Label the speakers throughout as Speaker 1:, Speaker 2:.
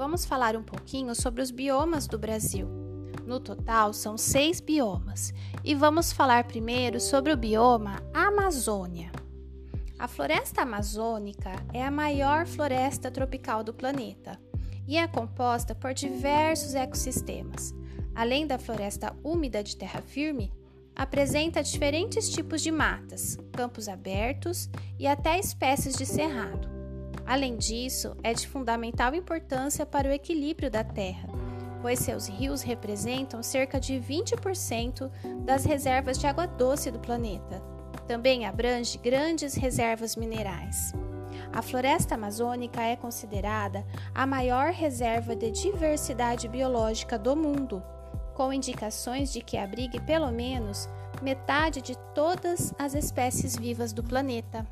Speaker 1: vamos falar um pouquinho sobre os biomas do Brasil. No total, são 6 biomas e vamos falar primeiro sobre o bioma Amazônia. A floresta amazônica é a maior floresta tropical do planeta e é composta por diversos ecossistemas. Além da floresta úmida de terra firme, apresenta diferentes tipos de matas, campos abertos e até espécies de cerrado. Além disso, é de fundamental importância para o equilíbrio da terra, pois seus rios representam cerca de 20% das reservas de água doce do planeta. Também abrange grandes reservas minerais. A floresta amazônica é considerada a maior reserva de diversidade biológica do mundo, com indicações de que abrigue pelo menos metade de todas as espécies vivas do planeta.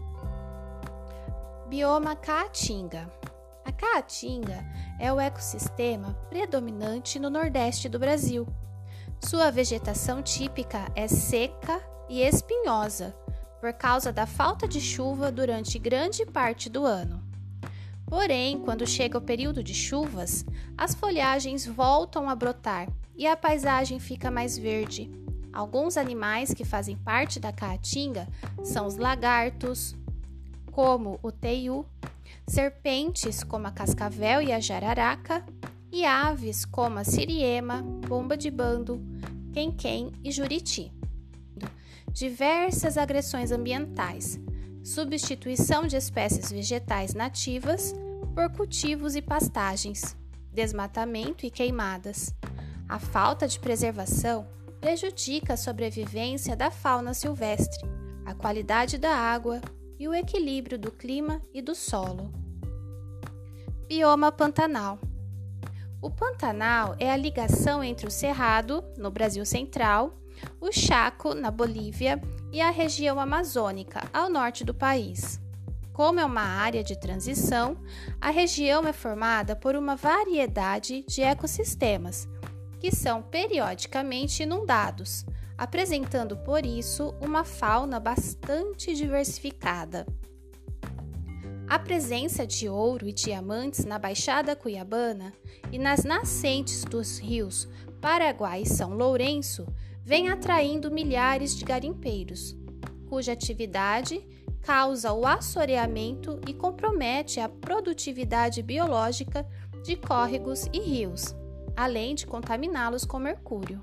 Speaker 1: Bioma Caatinga. A Caatinga é o ecossistema predominante no nordeste do Brasil. Sua vegetação típica é seca e espinhosa, por causa da falta de chuva durante grande parte do ano. Porém, quando chega o período de chuvas, as folhagens voltam a brotar e a paisagem fica mais verde. Alguns animais que fazem parte da Caatinga são os lagartos, como o teiu, serpentes como a cascavel e a jararaca, e aves como a siriema, pomba de bando, quem-quem e juriti. Diversas agressões ambientais, substituição de espécies vegetais nativas por cultivos e pastagens, desmatamento e queimadas. A falta de preservação prejudica a sobrevivência da fauna silvestre, a qualidade da água e o equilíbrio do clima e do solo. Bioma Pantanal. O Pantanal é a ligação entre o Cerrado, no Brasil Central, o Chaco, na Bolívia, e a região amazônica, ao norte do país. Como é uma área de transição, a região é formada por uma variedade de ecossistemas, que são periodicamente inundados, apresentando por isso uma fauna bastante diversificada. A presença de ouro e diamantes na Baixada Cuiabana e nas nascentes dos rios Paraguai e São Lourenço vem atraindo milhares de garimpeiros, cuja atividade causa o assoreamento e compromete a produtividade biológica de córregos e rios, além de contaminá-los com mercúrio.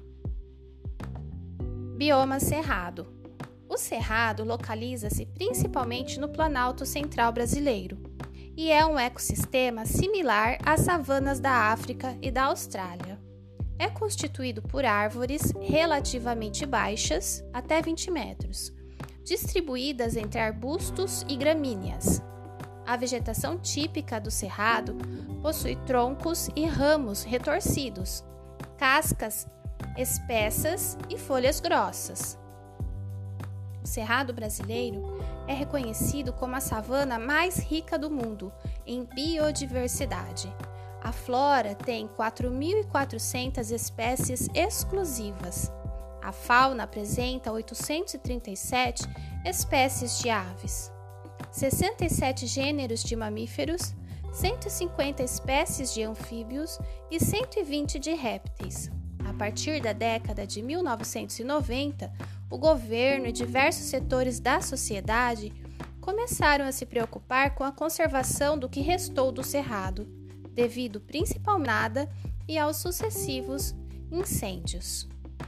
Speaker 1: Bioma Cerrado. O Cerrado localiza-se principalmente no Planalto Central brasileiro e é um ecossistema similar às savanas da África e da Austrália. É constituído por árvores relativamente baixas, até 20 metros, distribuídas entre arbustos e gramíneas. A vegetação típica do Cerrado possui troncos e ramos retorcidos, cascas espessas e folhas grossas. O Cerrado brasileiro é reconhecido como a savana mais rica do mundo em biodiversidade. A flora tem 4.400 espécies exclusivas. A fauna apresenta 837 espécies de aves, 67 gêneros de mamíferos, 150 espécies de anfíbios e 120 de répteis. A partir da década de 1990, o governo e diversos setores da sociedade começaram a se preocupar com a conservação do que restou do Cerrado, devido principalmente à nada e aos sucessivos incêndios.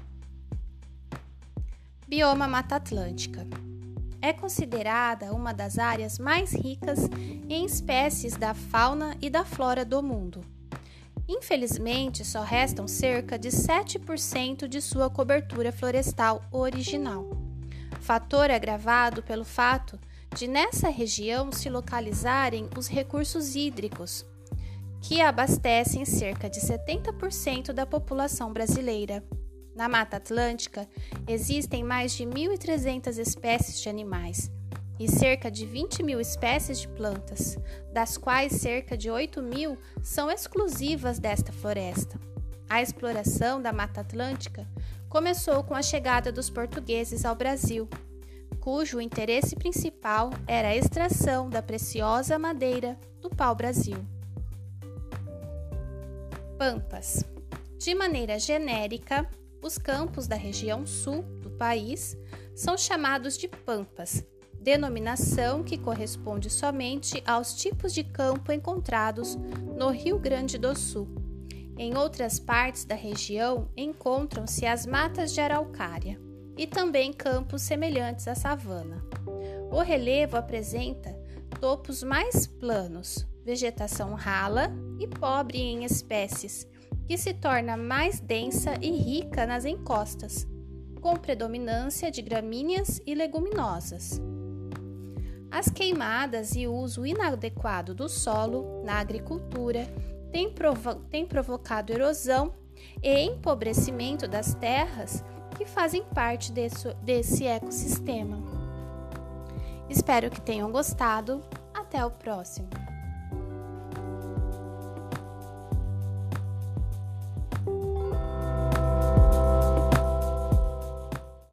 Speaker 1: Bioma Mata Atlântica. É considerada uma das áreas mais ricas em espécies da fauna e da flora do mundo. Infelizmente, só restam cerca de 7% de sua cobertura florestal original. Fator agravado pelo fato de nessa região se localizarem os recursos hídricos, que abastecem cerca de 70% da população brasileira. Na Mata Atlântica, existem mais de 1.300 espécies de animais e cerca de 20.000 espécies de plantas, das quais cerca de 8.000 são exclusivas desta floresta. A exploração da Mata Atlântica começou com a chegada dos portugueses ao Brasil, cujo interesse principal era a extração da preciosa madeira do pau-brasil. Pampas. De maneira genérica, os campos da região sul do país são chamados de pampas, denominação que corresponde somente aos tipos de campo encontrados no Rio Grande do Sul. Em outras partes da região encontram-se as matas de araucária e também campos semelhantes à savana. O relevo apresenta topos mais planos, vegetação rala e pobre em espécies, que se torna mais densa e rica nas encostas, com predominância de gramíneas e leguminosas. As queimadas e o uso inadequado do solo na agricultura têm provocado erosão e empobrecimento das terras que fazem parte desse ecossistema. Espero que tenham gostado. Até o próximo!